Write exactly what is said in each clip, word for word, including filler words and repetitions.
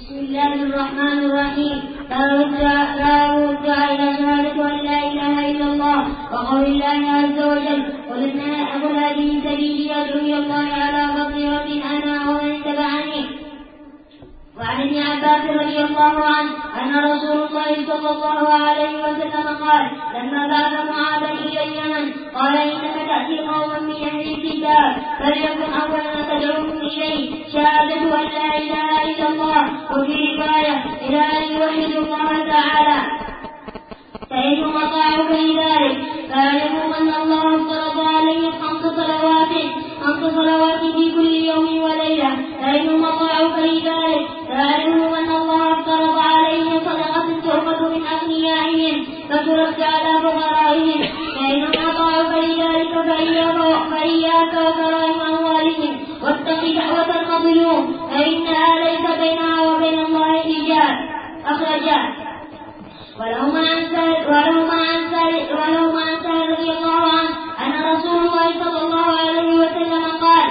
بسم الله الرحمن الرحيم. لا يرجع إلى شهادة أن لا إله إلا الله وقول الله عز وجل قل هذه سبيلي أدعو إلى الله على بصيرة أنا ومن اتبعني. وعن ابن عباس رضي الله عنه أن رسول الله صلى الله عليه وسلم قال لما بعث معاذا إلى اليمن قال إنك تأتي قوما من أهل الكتاب فليكن أول ما تدعوهم إليه شهادة أن لا إله إلا الله وفي رواية إلى أن يوحدوا الله تعالى فإنهم أطاعوا في ذلك فاعلموا أن الله افترض عليهم خمس صلوات خمس صلوات في كل يوم وليلة فإنهم أطاعوا في ذلك فاعلموا أن الله افترض عليهم صدقة تؤخذ من أغنيائهم فترد على فقرائهم فإنهم أطاعوا في ذلك فإياك وكرائم أموالهم واتق دعوة المظلوم فإنها ليس بينها وبين الله حجاب. أخرجاه. ولهما عن سهل ولهما عن سهل ولهما عن سهل رضي الله عنه أن رسول الله صلى الله عليه وسلم قال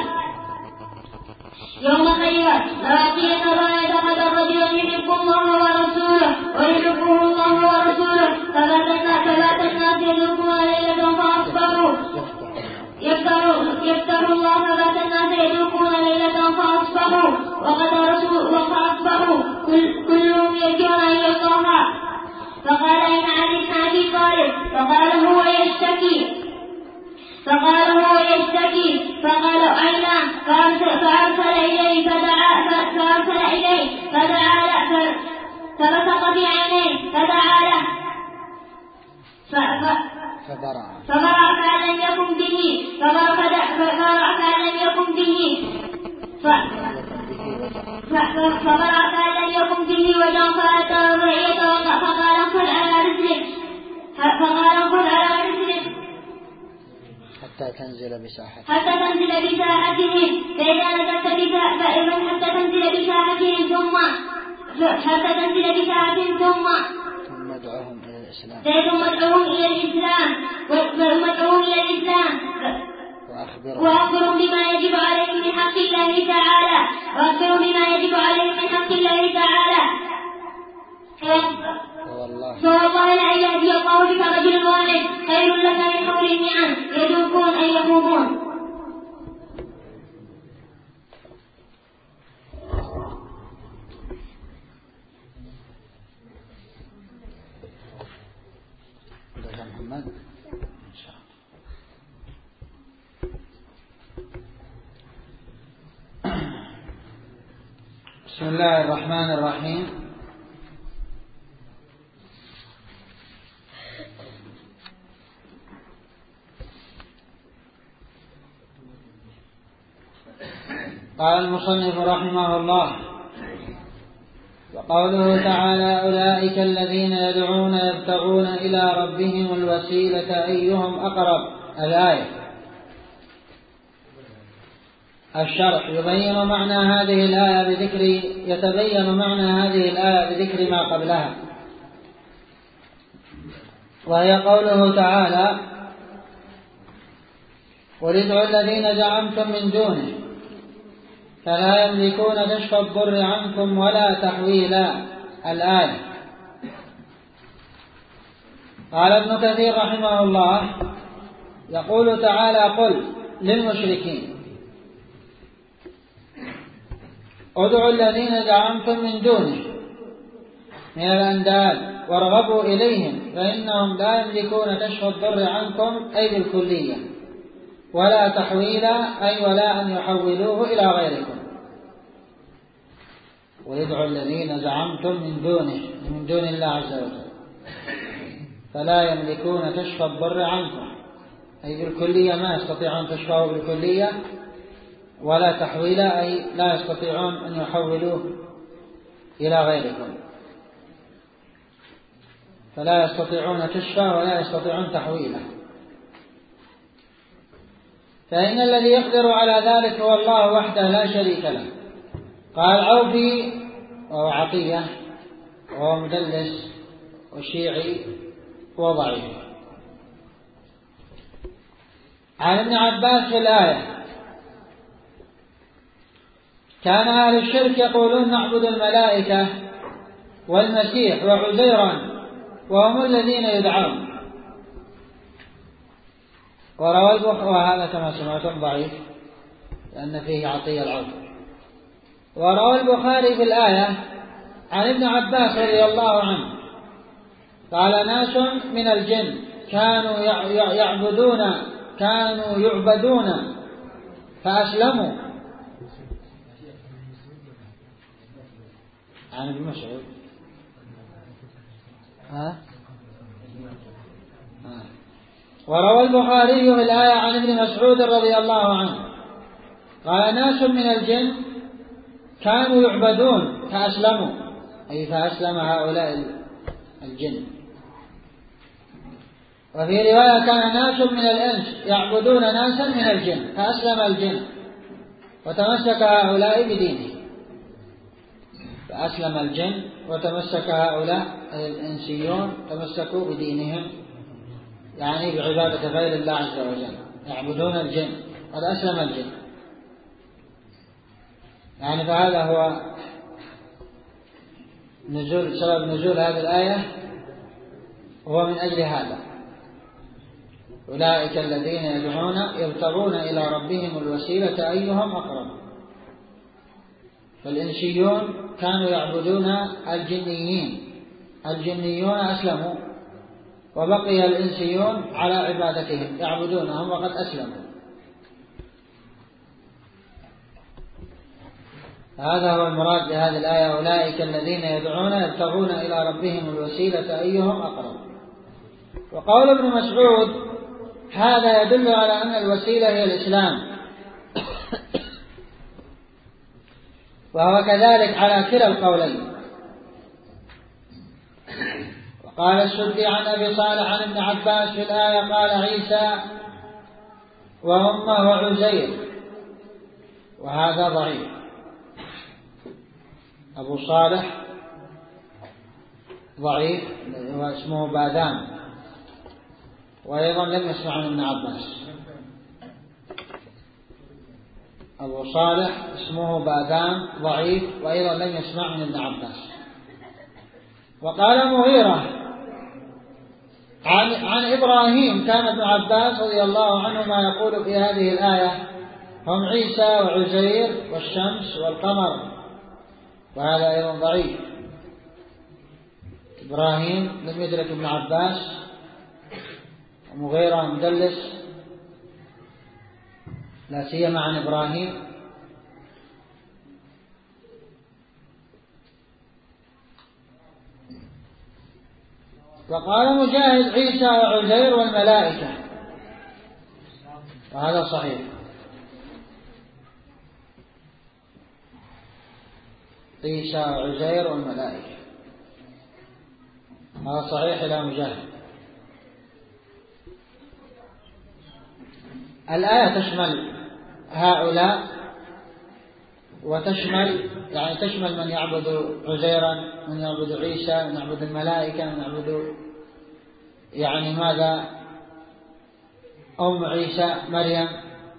يوم خيبر لأعطين راية قدر رجل يحب الله ورسوله ويحبه الله ورسوله فبات الناس يذوقون ليلة فأصبحوا يفتروا الله فبات الناس يذوقون ليلة فأصبحوا وقد رسول فأصبحوا كلهم يرجون أن يلقاها. فقال أين علي بن أبي طالب فقال هو يشتكي فقال هو يشتكي فقال أين فأرسل إليه فدعا فأرسل إليه فدعا له فبصق في عينيه فدعا له فبرأ كأن لم يكن به فبرأ كأن لم يكن به فبرأ كأن لم يكن به وجاء فأتى فيتوقع فقال انقل على رجلك فقال انقل على رجلك حتى تنزل بساحتهم حتى تنزل بساحتهم فإذا نزلت بساحتهم حتى تنزل بساحتهم ثم حتى تنزل بساحتهم ثم ثم ادعوهم إلى الإسلام ثم ادعوهم إلى الإسلام ثم ادعوهم إلى الإسلام وأخبرهم بما يجب عليهم من حق الله تعالى وأخبرهم بما يجب عليهم من حق الله تعالى فوالله لا يهدي الله بك رجل واحد خير لك من حول النعم يذوقون أن يفوقون. بسم الله الرحمن الرحيم. قال المصنف رحمه الله وقوله تعالى أولئك الذين يدعون يبتغون إلى ربهم الوسيلة أيهم أقرب. الآية. الشرح يبين معنى هذه الآية بذكر يتبين معنى هذه الآية بذكر ما قبلها وهي قوله تعالى قل ادعوا الذين زعمتم من دونه فلا يملكون كشف الضر عنكم ولا تحويلا. الآية. قال ابن كثير رحمه الله يقول تعالى قل للمشركين ادعوا الذين زعمتم من دونه من الأنداد وارغبوا إليهم فإنهم لا يملكون كشف الضر عنكم أي بالكلية ولا تحويلا أي ولا أن يحولوه إلى غيركم. ويدعوا الذين زعمتم من دونه من دون الله عز وجل فلا يملكون كشف الضر عنكم أي بالكلية ما يستطيعون كشفه بالكلية ولا تحويلا أي لا يستطيعون أن يحولوه إلى غيركم. فلا يستطيعون كشفه ولا يستطيعون تحويله. فإن الذي يقدر على ذلك هو الله وحده لا شريك له. قال عوفي وهو عطية وهو مدلس وشيعي وضعيف. عن ابن عباس في الآية كان أهل الشرك يقولون نعبد الملائكة والمسيح وعزيرا وهم الذين يدعون. وروى البخاري، وهذا كما سمعتم ضعيف لأن فيه عطية العود. وروى البخاري في الآية عن ابن عباس رضي الله عنه قال ناس من الجن كانوا يعبدون كانوا يعبدون فأسلموا. عن ابن مسعود. ها؟ ها. وروى البخاري في الآية عن ابن مسعود رضي الله عنه قال ناس من الجن كانوا يعبدون فأسلموا، أي فأسلم هؤلاء الجن. وفي رواية كان ناس من الإنس يعبدون ناسا من الجن فأسلم الجن وتمسك هؤلاء بدينه. فأسلم الجن وتمسك هؤلاء الإنسيون تمسكوا بدينهم، يعني بعبادة غير الله عز وجل، يعبدون الجن، قد أسلم الجن. يعني فهذا هو نزول سبب نزول هذه الآية، هو من أجل هذا. أولئك الذين يدعون يبتغون إلى ربهم الوسيلة أيهم أقرب. فالإنسيون كانوا يعبدون الجنيين، الجنيون أسلموا وبقي الإنسيون على عبادتهم يعبدونهم وقد أسلموا. هذا هو المراد بهذه الآية، أولئك الذين يدعون يبتغون إلى ربهم الوسيلة أيهم أقرب. وقول ابن مسعود هذا يدل على أن الوسيلة هي الإسلام، وهو كذلك على كلا القولين. وقال السدي عن أبي صالح عن ابن عباس في الآية قال عيسى وأمه عزير، وهذا ضعيف. أبو صالح ضعيف واسمه بادام، وأيضا لم يسمع عن ابن عباس. أبو صالح اسمه بادام ضعيف وأيضا لم يسمع من ابن عباس. وقال مغيرة عن, عن إبراهيم كان ابن عباس رضي الله عنهما يقول في هذه الآية هم عيسى وعزير والشمس والقمر، وهذا أيضا ضعيف. إبراهيم لم يدرك ابن عباس، ومغيرة مدلس لا سيما عن إبراهيم. وقال مجاهد عيسى وعزير والملائكة، وهذا صحيح. عيسى وعزير والملائكة هذا صحيح إلى مجاهد. الآية تشمل هؤلاء وتشمل يعني تشمل من يعبد عزيرا، من يعبد عيسى، من يعبد الملائكة، من يعبد يعني ماذا أم عيسى مريم،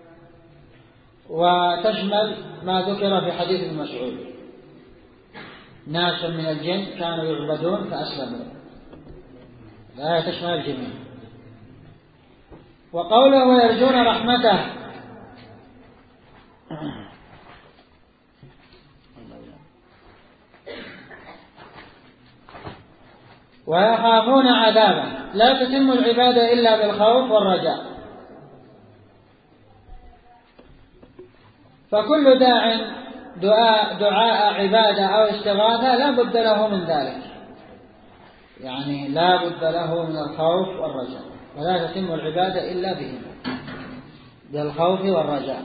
وتشمل ما ذكر في حديث ابن مسعود ناس من الجن كانوا يعبدون فأسلموا. الآية تشمل الجميع. وقوله ويرجون رحمته ويخافون عذابه، لا تتم العبادة إلا بالخوف والرجاء. فكل داع دعاء, دعاء عبادة أو استغاثة لا بد له من ذلك، يعني لا بد له من الخوف والرجاء، ولا تتم العبادة إلا بهم، بالخوف والرجاء.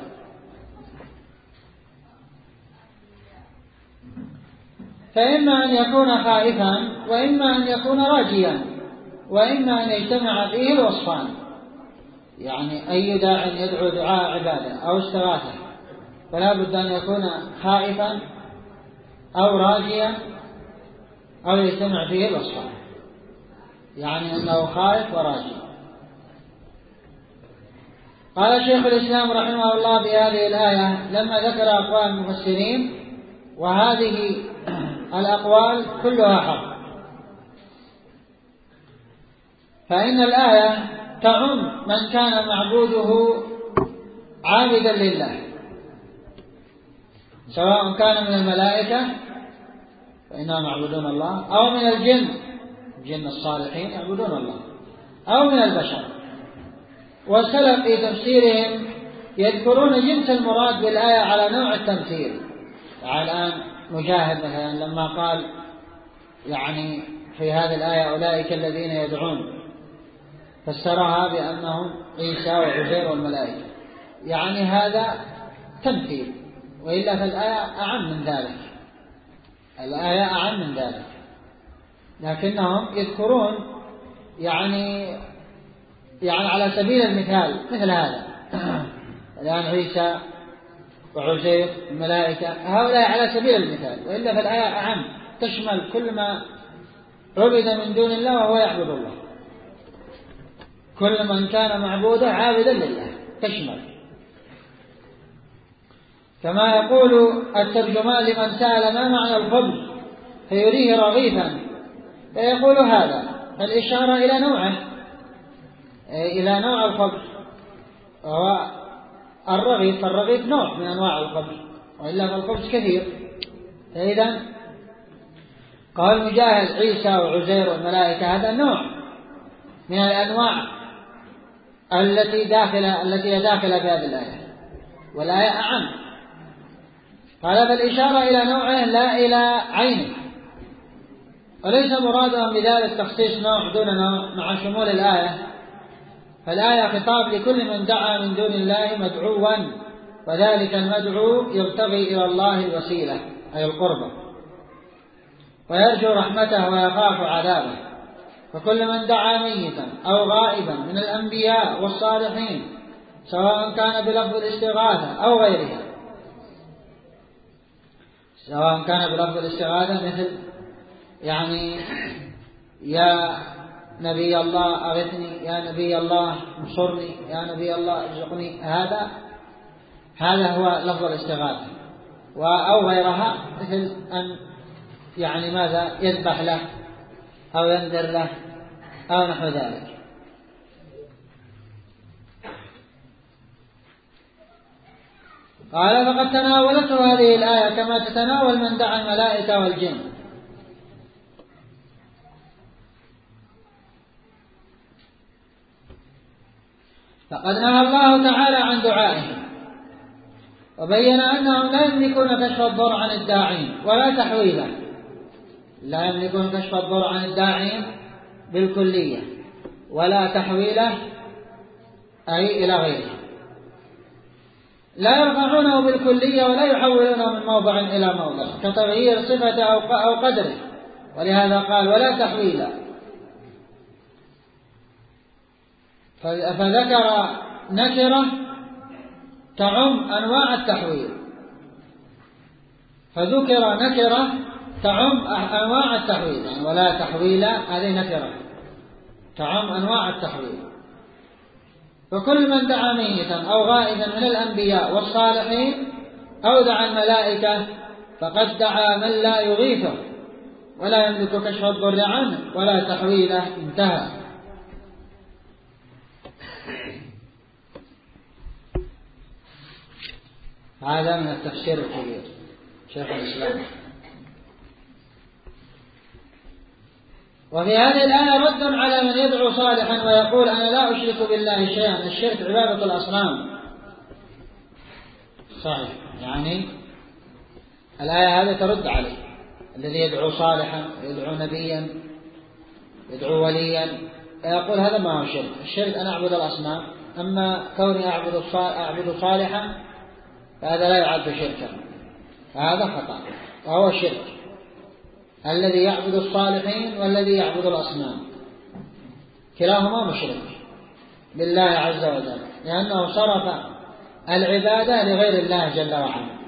فإما أن يكون خائفا، وإما أن يكون راجيا، وإما أن يجتمع فيه الوصفان، يعني أي داع يدعو دعاء عبادة أو استغاثة فلا بد أن يكون خائفا أو راجيا أو يجتمع فيه الوصفان، يعني أنه خائف وراجي. قال شيخ الإسلام رحمه الله بهذه الآية لما ذكر أقوال المفسرين، وهذه الأقوال كلها حق، فإن الآية تعم من كان معبوده عابدا لله، سواء كان من الملائكة فإنهم يعبدون الله، أو من الجن، الجن الصالحين يعبدون الله، أو من البشر. والسلف في تفسيرهم يذكرون جنس المراد بالآية على نوع التمثيل. يعني الآن مجاهد مثلا لما قال يعني في هذه الآية أولئك الذين يدعون، فسرها بأنهم عيسى وعزير والملائكة، يعني هذا تمثيل، وإلا فالآية أعم من ذلك، الآية أعم من ذلك، لكنهم يذكرون يعني يعني على سبيل المثال مثل هذا. الآن عيسى وعزير الملائكة هؤلاء على سبيل المثال، وإلا فالآية أعم، تشمل كل ما عبد من دون الله وهو يعبد الله، كل من كان معبودا عابدا لله تشمل. كما يقول الترجمان لمن سأل ما معنى الخبز فيريه رغيفا فيقول هذا، الإشارة إلى نوعه، إلى نوع الخبز، وهو الرغيف، فالرغيف نوع من أنواع الخبز، وإلا فالخبز كثير. فإذا قال مجاهد عيسى وعزير والملائكة هذا نوع من الأنواع التي داخلة التي داخلة في هذه الآية، والآية أعم. قال فالإشارة إلى نوعه لا إلى عينه، وليس مرادهم بذلك تخصيص نوع دون نوع مع شمول الآية، فالآية خطاب لكل من دعا من دون الله مدعوا، وذلك المدعو يبتغي إلى الله الوسيلة أي القربة، ويرجو رحمته ويخاف عذابه. فكل من دعا ميتا أو غائبا من الأنبياء والصالحين سواء كان بلفظ الاستغاثة أو غيرها، سواء كان بلفظ الاستغاثة مثل يعني يا نبي الله أغثني، يا نبي الله انصرني، يا نبي الله ارزقني، هذا هذا هو لفظ الاستغاثة، أو غيرها مثل أن يعني ماذا يذبح له أو ينذر له أو نحو ذلك. قال فقد تناولته هذه الآية كما تتناول من دعا الملائكة والجن، فقد نهى الله تعالى عن دعائهم، وبين أنهم لا يملكون كشف الضر عن الداعين ولا تحويله، لا يملكون كشف الضر عن الداعين بالكلية ولا تحويله أي إلى غيره، لا يرفعونه بالكلية ولا يحولونه من موضع إلى موضع كتغيير صفة أو قدره، ولهذا قال ولا تحويله. فذكر نكرة تعم أنواع التحويل، فذكر نكرة تعم أنواع التحويل، يعني ولا تحويل هذه نكرة تعم أنواع التحويل. فكل من دعا ميتا أو غائبا من الأنبياء والصالحين أو دعا الملائكة فقد دعا من لا يغيثه ولا يملك كشف الضر عنه ولا تحويله، انتهى. هذا من التفسير الكبير شيخ الإسلام. وفي هذه الآية رد على من يدعو صالحا ويقول أنا لا أشرك بالله شيئا، الشرك عبادة الأصنام. صحيح، يعني الآية هذه ترد عليه الذي يدعو صالحا، يدعو نبيا، يدعو وليا، يقول هذا ما هو شرك، الشرك أنا أعبد الأصنام، أما كوني أعبد صالحا فهذا لا يعد شركا، هذا خطأ، وهو شرك الذي يعبد الصالحين والذي يعبد الأصنام، كلاهما مشرك بالله عز وجل، لأنه صرف العبادة لغير الله جل وعلا.